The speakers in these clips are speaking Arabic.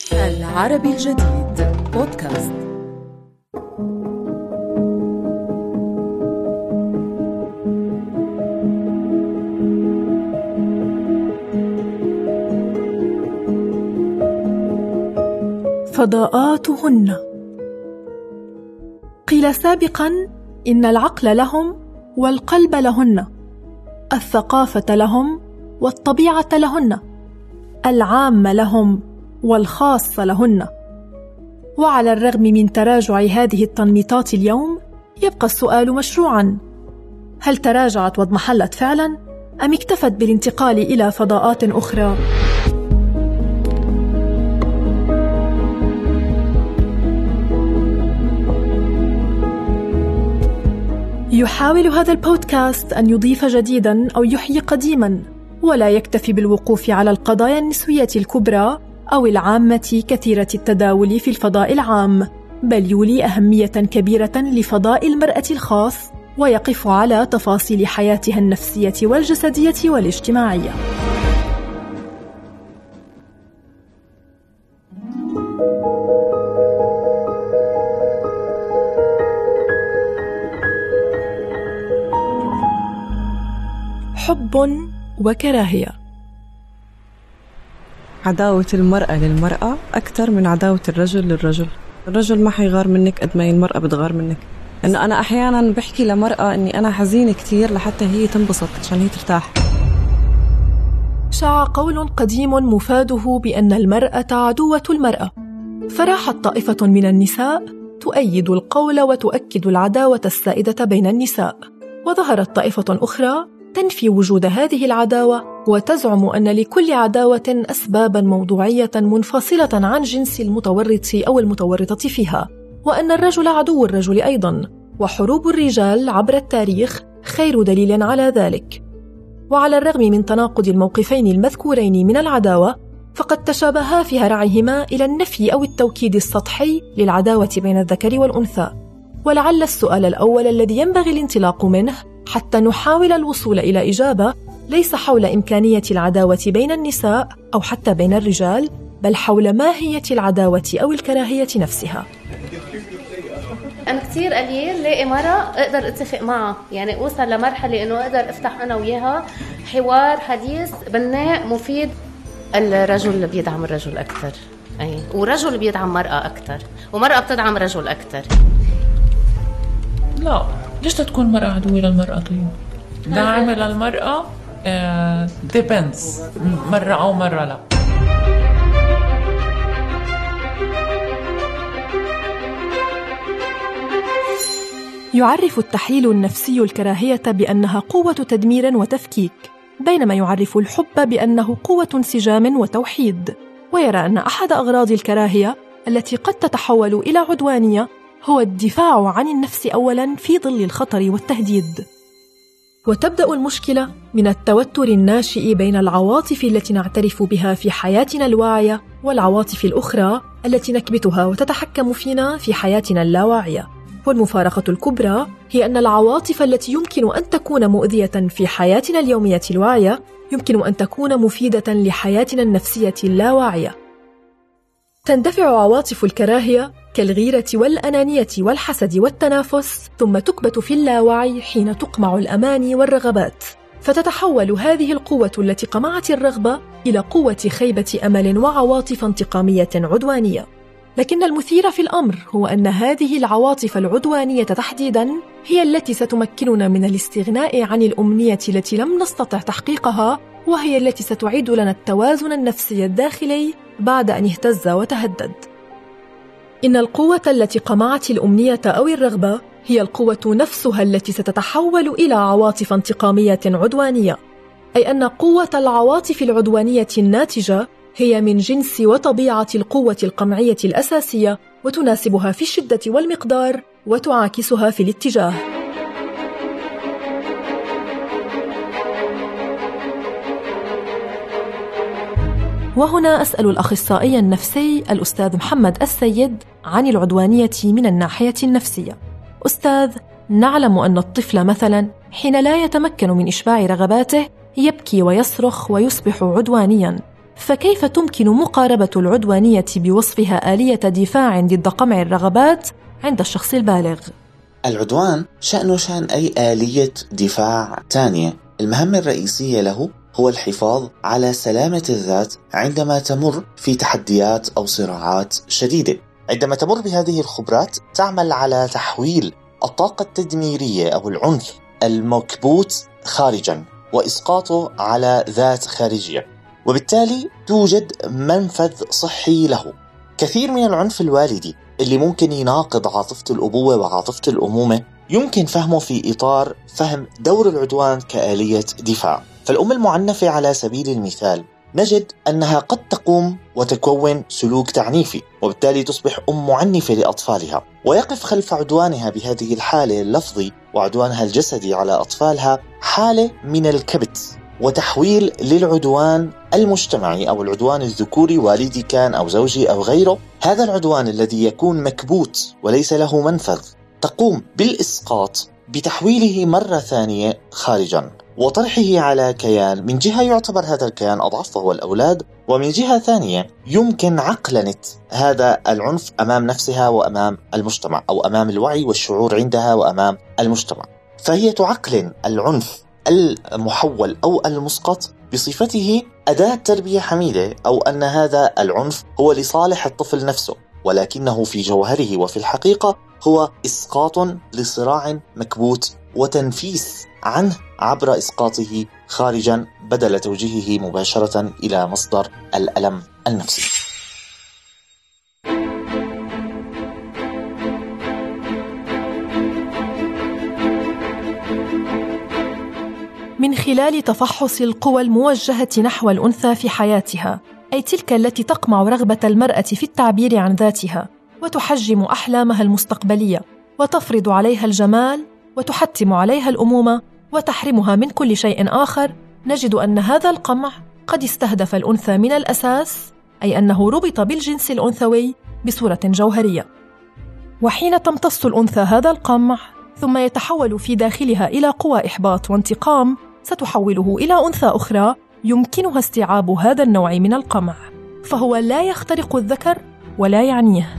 العربي الجديد بودكاست. فضاءاتهن. قيل سابقاً إن العقل لهم والقلب لهن، الثقافة لهم والطبيعة لهن، العام لهم والخاص لهن. وعلى الرغم من تراجع هذه التنميطات اليوم، يبقى السؤال مشروعاً: هل تراجعت واضمحلت فعلاً؟ أم اكتفت بالانتقال إلى فضاءات أخرى؟ يحاول هذا البودكاست أن يضيف جديداً أو يحيي قديماً، ولا يكتفي بالوقوف على القضايا النسوية الكبرى أو العامة كثيرة التداول في الفضاء العام، بل يولي أهمية كبيرة لفضاء المرأة الخاص، ويقف على تفاصيل حياتها النفسية والجسدية والاجتماعية. حب وكراهية. عداوة المرأة للمرأة أكثر من عداوة الرجل للرجل. الرجل ما حيغار منك قد ما المرأة بتغار منك. إنه أنا أحياناً بحكي لمرأة إني أنا حزينة كتير لحتى هي تنبسط عشان هي ترتاح. شاع قول قديم مفاده بأن المرأة عدوة المرأة، فراحت طائفة من النساء تؤيد القول وتؤكد العداوة السائدة بين النساء، وظهرت طائفة أخرى تنفي وجود هذه العداوة وتزعم أن لكل عداوة أسباباً موضوعية منفصلة عن جنس المتورط أو المتورطة فيها، وأن الرجل عدو الرجل أيضاً، وحروب الرجال عبر التاريخ خير دليل على ذلك. وعلى الرغم من تناقض الموقفين المذكورين من العداوة، فقد تشابها في هرعهما إلى النفي أو التوكيد السطحي للعداوة بين الذكر والأنثى. ولعل السؤال الأول الذي ينبغي الانطلاق منه حتى نحاول الوصول إلى إجابة ليس حول إمكانية العداوة بين النساء أو حتى بين الرجال، بل حول ماهية العداوة أو الكراهية نفسها. أنا كتير قليل لاقي مرة أقدر أتفق معها، يعني أوصل لمرحلة إنه أقدر أفتح أنا وياها حوار حديث بناء مفيد. الرجل بيدعم الرجل أكثر، ورجل بيدعم مرأة أكثر، ومرأة بتدعم رجل أكثر. لا، ليش تكون مرأة عدوة للمرأة؟ طيب دعم للمرأة depends، مرة أو مرة لا. يعرف التحليل النفسي الكراهية بأنها قوة تدمير وتفكيك، بينما يعرف الحب بأنه قوة انسجام وتوحيد، ويرى أن أحد أغراض الكراهية التي قد تتحول إلى عدوانية هو الدفاع عن النفس أولاً في ظل الخطر والتهديد. وتبدأ المشكلة من التوتر الناشئ بين العواطف التي نعترف بها في حياتنا الواعية والعواطف الأخرى التي نكبتها وتتحكم فينا في حياتنا اللاواعية. والمفارقة الكبرى هي أن العواطف التي يمكن أن تكون مؤذية في حياتنا اليومية الواعية يمكن أن تكون مفيدة لحياتنا النفسية اللاواعية. تندفع عواطف الكراهية كالغيرة والأنانية والحسد والتنافس، ثم تكبت في اللاوعي حين تقمع الأماني والرغبات، فتتحول هذه القوة التي قمعت الرغبة إلى قوة خيبة أمل وعواطف انتقامية عدوانية. لكن المثير في الأمر هو أن هذه العواطف العدوانية تحديداً هي التي ستمكننا من الاستغناء عن الأمنية التي لم نستطع تحقيقها، وهي التي ستعيد لنا التوازن النفسي الداخلي بعد أن اهتز وتهدد. إن القوة التي قمعت الأمنية أو الرغبة هي القوة نفسها التي ستتحول إلى عواطف انتقامية عدوانية، أي أن قوة العواطف العدوانية الناتجة هي من جنس وطبيعة القوة القمعية الأساسية، وتناسبها في الشدة والمقدار وتعاكسها في الاتجاه. وهنا أسأل الأخصائي النفسي الأستاذ محمد السيد عن العدوانية من الناحية النفسية. أستاذ، نعلم أن الطفل مثلا حين لا يتمكن من إشباع رغباته يبكي ويصرخ ويصبح عدوانيا، فكيف تمكن مقاربة العدوانية بوصفها آلية دفاع ضد قمع الرغبات عند الشخص البالغ؟ العدوان شأنه شأن أي آلية دفاع تانية، المهمة الرئيسية له هو الحفاظ على سلامة الذات عندما تمر في تحديات أو صراعات شديدة. عندما تمر بهذه الخبرات تعمل على تحويل الطاقة التدميرية أو العنف المكبوت خارجا وإسقاطه على ذات خارجية، وبالتالي توجد منفذ صحي له. كثير من العنف الوالدي اللي ممكن يناقض عاطفة الأبوة وعاطفة الأمومة يمكن فهمه في إطار فهم دور العدوان كآلية دفاع. فالأم المعنفة على سبيل المثال نجد أنها قد تقوم وتكون سلوك تعنيفي، وبالتالي تصبح أم معنفة لأطفالها، ويقف خلف عدوانها بهذه الحالة اللفظي وعدوانها الجسدي على أطفالها حالة من الكبت وتحويل للعدوان المجتمعي أو العدوان الذكوري، والدي كان أو زوجي أو غيره. هذا العدوان الذي يكون مكبوت وليس له منفذ تقوم بالإسقاط بتحويله مرة ثانية خارجا وطرحه على كيان من جهة يعتبر هذا الكيان أضعف وهو الأولاد، ومن جهة ثانية يمكن عقلنة هذا العنف أمام نفسها وأمام المجتمع، أو أمام الوعي والشعور عندها وأمام المجتمع. فهي تعقلن العنف المحول أو المسقط بصفته أداة تربية حميدة، أو أن هذا العنف هو لصالح الطفل نفسه، ولكنه في جوهره وفي الحقيقة هو إسقاط لصراع مكبوت وتنفيس عنه عبر إسقاطه خارجا بدل توجيهه مباشرة إلى مصدر الألم النفسي. من خلال تفحص القوى الموجهة نحو الأنثى في حياتها، أي تلك التي تقمع رغبة المرأة في التعبير عن ذاتها وتحجم أحلامها المستقبلية وتفرض عليها الجمال وتحتم عليها الأمومة وتحرمها من كل شيء آخر، نجد أن هذا القمع قد استهدف الأنثى من الأساس، أي أنه ربط بالجنس الأنثوي بصورة جوهرية. وحين تمتص الأنثى هذا القمع ثم يتحول في داخلها إلى قوى إحباط وانتقام، ستحوله إلى أنثى أخرى يمكنها استيعاب هذا النوع من القمع، فهو لا يخترق الذكر ولا يعنيه.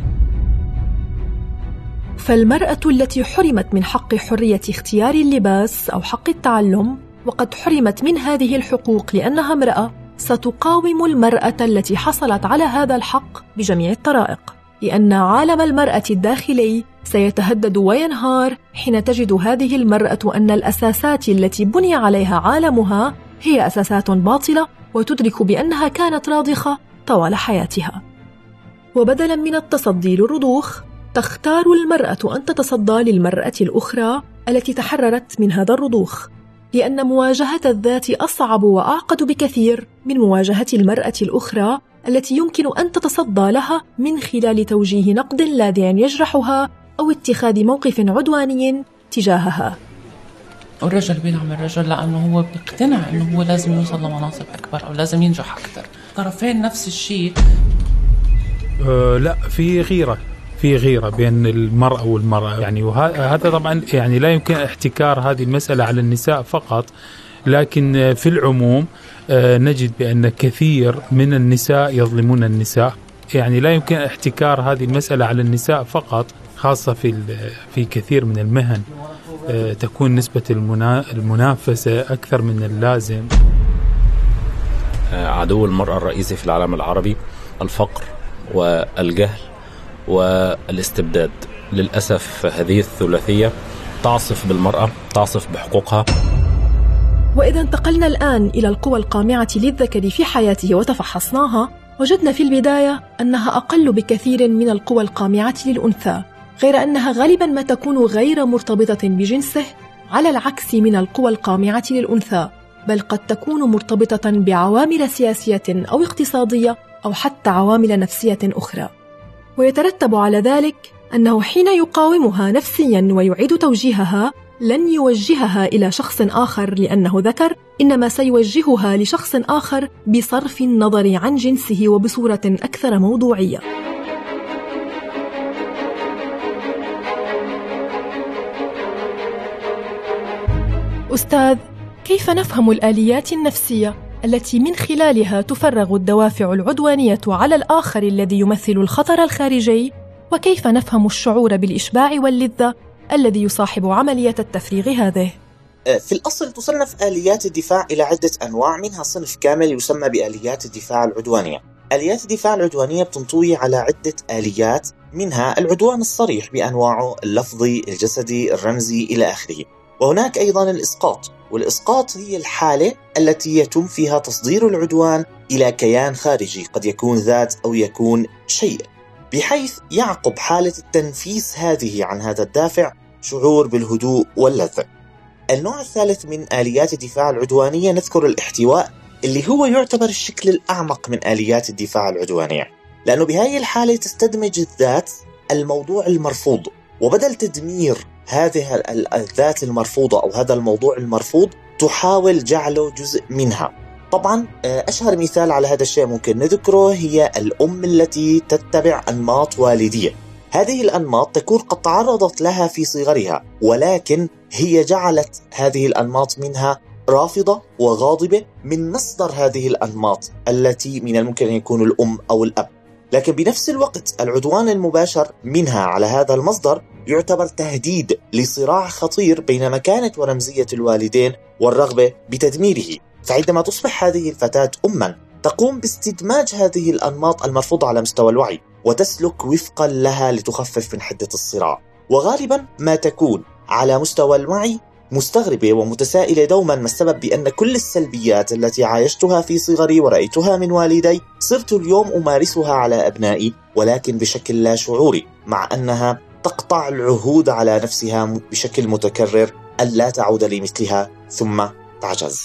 فالمرأة التي حرمت من حق حرية اختيار اللباس أو حق التعلم، وقد حرمت من هذه الحقوق لأنها امرأة، ستقاوم المرأة التي حصلت على هذا الحق بجميع الطرائق، لأن عالم المرأة الداخلي سيتهدد وينهار حين تجد هذه المرأة أن الأساسات التي بني عليها عالمها هي أساسات باطلة، وتدرك بأنها كانت راضخة طوال حياتها. وبدلاً من التصدي للرضوخ، تختار المرأة أن تتصدى للمرأة الأخرى التي تحررت من هذا الرضوخ، لأن مواجهة الذات أصعب وأعقد بكثير من مواجهة المرأة الأخرى التي يمكن أن تتصدى لها من خلال توجيه نقد لاذع يجرحها أو اتخاذ موقف عدواني تجاهها. والرجل بيدعم الرجل لأنه هو بيقتنع أنه هو لازم يوصل لمناصب أكبر أو لازم ينجح أكثر. طرفين نفس الشيء. لا، في غيرة بين المرأة والمرأة يعني، وهذا طبعا يعني لا يمكن احتكار هذه المسألة على النساء فقط، لكن في العموم نجد بأن كثير من النساء يظلمون النساء. يعني لا يمكن احتكار هذه المسألة على النساء فقط، خاصة في كثير من المهن تكون نسبة المنافسة أكثر من اللازم. عدو المرأة الرئيسي في العالم العربي الفقر والجهل والاستبداد. للأسف هذه الثلاثية تعصف بالمرأة، تعصف بحقوقها. وإذا انتقلنا الآن إلى القوى القامعة للذكر في حياته وتفحصناها، وجدنا في البداية أنها أقل بكثير من القوى القامعة للأنثى، غير أنها غالباً ما تكون غير مرتبطة بجنسه، على العكس من القوى القامعة للأنثى، بل قد تكون مرتبطة بعوامل سياسية أو اقتصادية أو حتى عوامل نفسية أخرى. ويترتب على ذلك أنه حين يقاومها نفسياً ويعيد توجيهها، لن يوجهها إلى شخص آخر لأنه ذكر، إنما سيوجهها لشخص آخر بصرف النظر عن جنسه وبصورة أكثر موضوعية. أستاذ، كيف نفهم الآليات النفسية التي من خلالها تفرغ الدوافع العدوانية على الآخر الذي يمثل الخطر الخارجي، وكيف نفهم الشعور بالإشباع واللذة الذي يصاحب عملية التفريغ هذه. في الأصل تصنف آليات الدفاع إلى عدة أنواع، منها صنف كامل يسمى بآليات الدفاع العدوانية. آليات الدفاع العدوانية بتنطوي على عدة آليات، منها العدوان الصريح بأنواعه اللفظي، الجسدي، الرمزي إلى آخره. وهناك أيضا الإسقاط، والإسقاط هي الحالة التي يتم فيها تصدير العدوان إلى كيان خارجي، قد يكون ذات أو يكون شيء، بحيث يعقب حالة التنفيس هذه عن هذا الدافع شعور بالهدوء واللذة. النوع الثالث من آليات الدفاع العدوانية نذكر الاحتواء، اللي هو يعتبر الشكل الأعمق من آليات الدفاع العدوانية، لأنه بهذه الحالة تستدمج الذات الموضوع المرفوض، وبدل تدمير هذه الذات المرفوضة أو هذا الموضوع المرفوض تحاول جعله جزء منها. طبعا أشهر مثال على هذا الشيء ممكن نذكره هي الأم التي تتبع أنماط والدية. هذه الأنماط تكون قد تعرضت لها في صغرها، ولكن هي جعلت هذه الأنماط منها رافضة وغاضبة من مصدر هذه الأنماط التي من الممكن أن يكون الأم أو الأب. لكن بنفس الوقت العدوان المباشر منها على هذا المصدر يعتبر تهديد لصراع خطير بين مكانة ورمزية الوالدين والرغبة بتدميره. فعندما تصبح هذه الفتاة أماً تقوم باستدماج هذه الأنماط المرفوضة على مستوى الوعي وتسلك وفقاً لها لتخفف من حدة الصراع، وغالباً ما تكون على مستوى الوعي مستغربة ومتسائلة دوما ما السبب بأن كل السلبيات التي عايشتها في صغري ورأيتها من والدي صرت اليوم أمارسها على أبنائي، ولكن بشكل لا شعوري، مع أنها تقطع العهود على نفسها بشكل متكرر ألا تعود لمثلها ثم تعجز.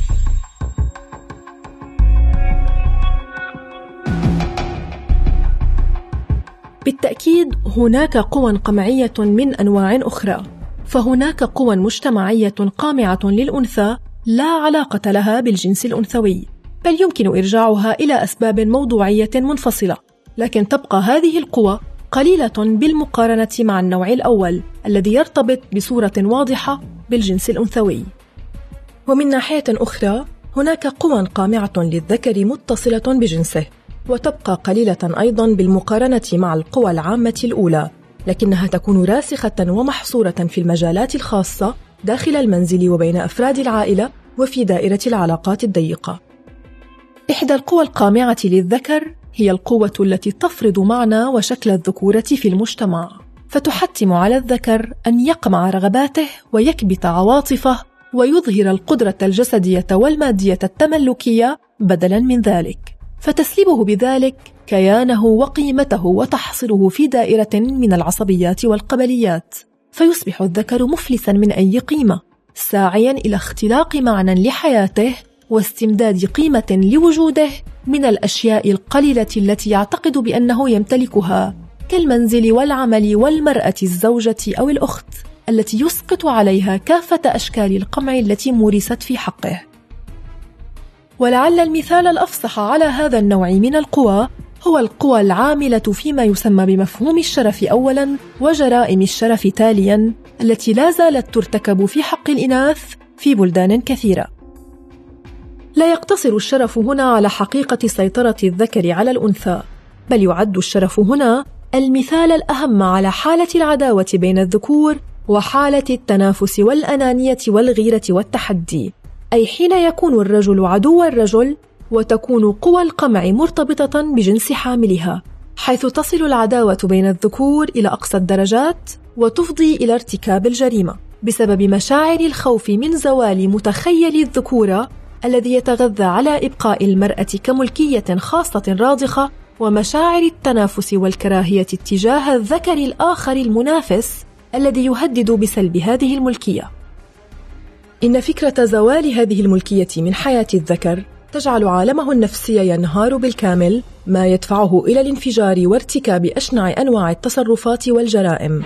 بالتأكيد هناك قوى قمعية من أنواع أخرى، فهناك قوى مجتمعية قامعة للأنثى لا علاقة لها بالجنس الأنثوي، بل يمكن إرجاعها إلى أسباب موضوعية منفصلة، لكن تبقى هذه القوى قليلة بالمقارنة مع النوع الأول الذي يرتبط بصورة واضحة بالجنس الأنثوي. ومن ناحية أخرى هناك قوى قامعة للذكر متصلة بجنسه، وتبقى قليلة أيضاً بالمقارنة مع القوى العامة الأولى، لكنها تكون راسخة ومحصورة في المجالات الخاصة داخل المنزل وبين أفراد العائلة وفي دائرة العلاقات الضيقة. إحدى القوى القامعة للذكر هي القوة التي تفرض معنى وشكل الذكورة في المجتمع، فتحتم على الذكر أن يقمع رغباته ويكبت عواطفه ويظهر القدرة الجسدية والمادية التملكية بدلاً من ذلك، فتسلبه بذلك كيانه وقيمته وتحصره في دائرة من العصبيات والقبليات، فيصبح الذكر مفلسا من أي قيمة، ساعيا إلى اختلاق معنى لحياته واستمداد قيمة لوجوده من الأشياء القليلة التي يعتقد بأنه يمتلكها، كالمنزل والعمل والمرأة الزوجة أو الأخت التي يسقط عليها كافة أشكال القمع التي مورست في حقه. ولعل المثال الأفصح على هذا النوع من القوى هو القوى العاملة فيما يسمى بمفهوم الشرف أولاً وجرائم الشرف تالياً، التي لا زالت ترتكب في حق الإناث في بلدان كثيرة. لا يقتصر الشرف هنا على حقيقة سيطرة الذكر على الأنثى، بل يعد الشرف هنا المثال الأهم على حالة العداوة بين الذكور وحالة التنافس والأنانية والغيرة والتحدي، أي حين يكون الرجل عدو الرجل وتكون قوى القمع مرتبطة بجنس حاملها، حيث تصل العداوة بين الذكور إلى أقصى الدرجات وتفضي إلى ارتكاب الجريمة بسبب مشاعر الخوف من زوال متخيل الذكورة الذي يتغذى على إبقاء المرأة كملكية خاصة راضخة، ومشاعر التنافس والكراهية اتجاه الذكر الآخر المنافس الذي يهدد بسلب هذه الملكية. إن فكرة زوال هذه الملكية من حياة الذكر تجعل عالمه النفسي ينهار بالكامل، ما يدفعه إلى الانفجار وارتكاب أشنع أنواع التصرفات والجرائم.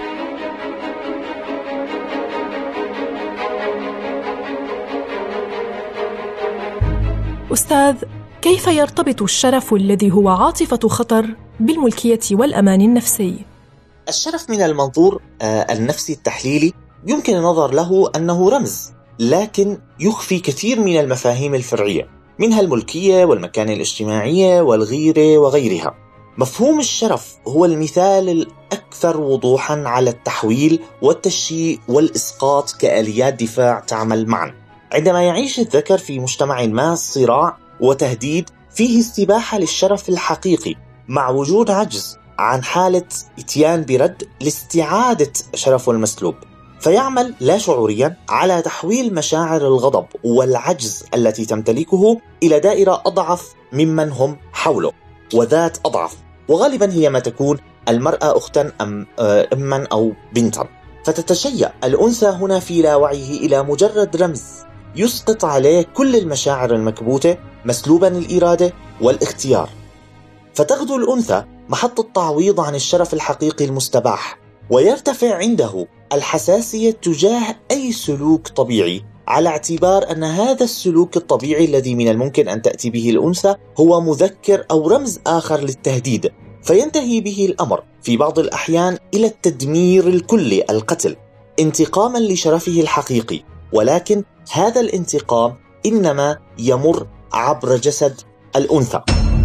أستاذ، كيف يرتبط الشرف الذي هو عاطفة خطر بالملكية والأمان النفسي؟ الشرف من المنظور النفسي التحليلي يمكن النظر له أنه رمز، لكن يخفي كثير من المفاهيم الفرعية. منها الملكية والمكانة الاجتماعية والغيرة وغيرها. مفهوم الشرف هو المثال الأكثر وضوحا على التحويل والتشييء والإسقاط كآليات دفاع تعمل معا. عندما يعيش الذكر في مجتمع ما صراع وتهديد فيه استباحة للشرف الحقيقي مع وجود عجز عن حالة اتيان برد لاستعادة شرفه المسلوب، فيعمل لا شعوريا على تحويل مشاعر الغضب والعجز التي تمتلكه إلى دائرة أضعف ممن هم حوله وذات أضعف، وغالبا هي ما تكون المرأة أختا أم أما أو بنتا. فتتشيع الأنثى هنا في لا وعيه إلى مجرد رمز يسقط عليه كل المشاعر المكبوتة مسلوبا الإرادة والاختيار، فتغدو الأنثى محط التعويض عن الشرف الحقيقي المستباح، ويرتفع عنده الحساسية تجاه أي سلوك طبيعي على اعتبار أن هذا السلوك الطبيعي الذي من الممكن أن تأتي به الأنثى هو مذكر أو رمز آخر للتهديد، فينتهي به الأمر في بعض الأحيان إلى التدمير الكلي، القتل، انتقاما لشرفه الحقيقي. ولكن هذا الانتقام إنما يمر عبر جسد الأنثى.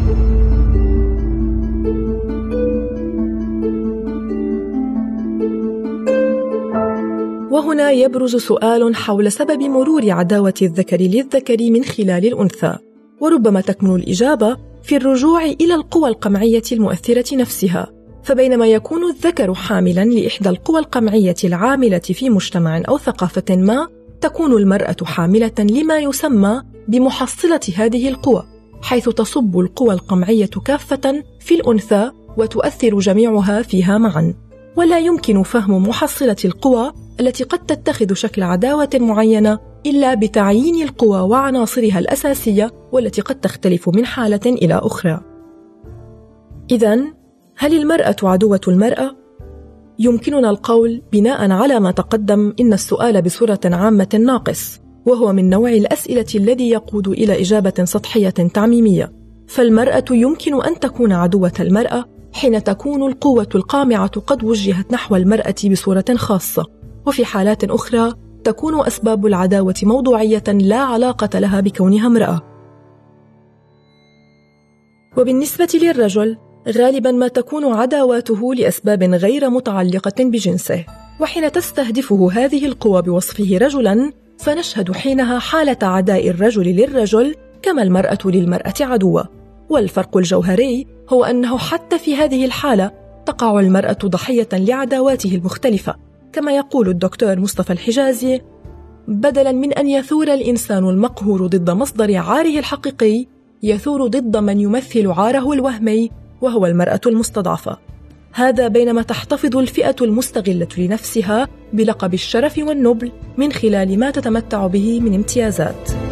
وهنا يبرز سؤال حول سبب مرور عداوة الذكر للذكر من خلال الأنثى، وربما تكمن الإجابة في الرجوع إلى القوى القمعية المؤثرة نفسها. فبينما يكون الذكر حاملاً لإحدى القوى القمعية العاملة في مجتمع أو ثقافة ما، تكون المرأة حاملة لما يسمى بمحصلة هذه القوى، حيث تصب القوى القمعية كافة في الأنثى وتؤثر جميعها فيها معاً. ولا يمكن فهم محصلة القوى التي قد تتخذ شكل عداوة معينة إلا بتعيين القوى وعناصرها الأساسية، والتي قد تختلف من حالة إلى أخرى. إذن، هل المرأة عدوة المرأة؟ يمكننا القول بناء على ما تقدم إن السؤال بصورة عامة ناقص، وهو من نوع الأسئلة الذي يقود إلى إجابة سطحية تعميمية. فالمرأة يمكن أن تكون عدوة المرأة حين تكون القوة القامعة قد وجهت نحو المرأة بصورة خاصة، وفي حالات أخرى تكون أسباب العداوة موضوعية لا علاقة لها بكونها امرأة. وبالنسبة للرجل، غالباً ما تكون عداواته لأسباب غير متعلقة بجنسه، وحين تستهدفه هذه القوى بوصفه رجلاً، فنشهد حينها حالة عداء الرجل للرجل كما المرأة للمرأة عدوة. والفرق الجوهري هو أنه حتى في هذه الحالة تقع المرأة ضحية لعداواته المختلفة، كما يقول الدكتور مصطفى الحجازي: بدلاً من أن يثور الإنسان المقهور ضد مصدر عاره الحقيقي، يثور ضد من يمثل عاره الوهمي وهو المرأة المستضعفة. هذا بينما تحتفظ الفئة المستغلة لنفسها بلقب الشرف والنبل من خلال ما تتمتع به من امتيازات.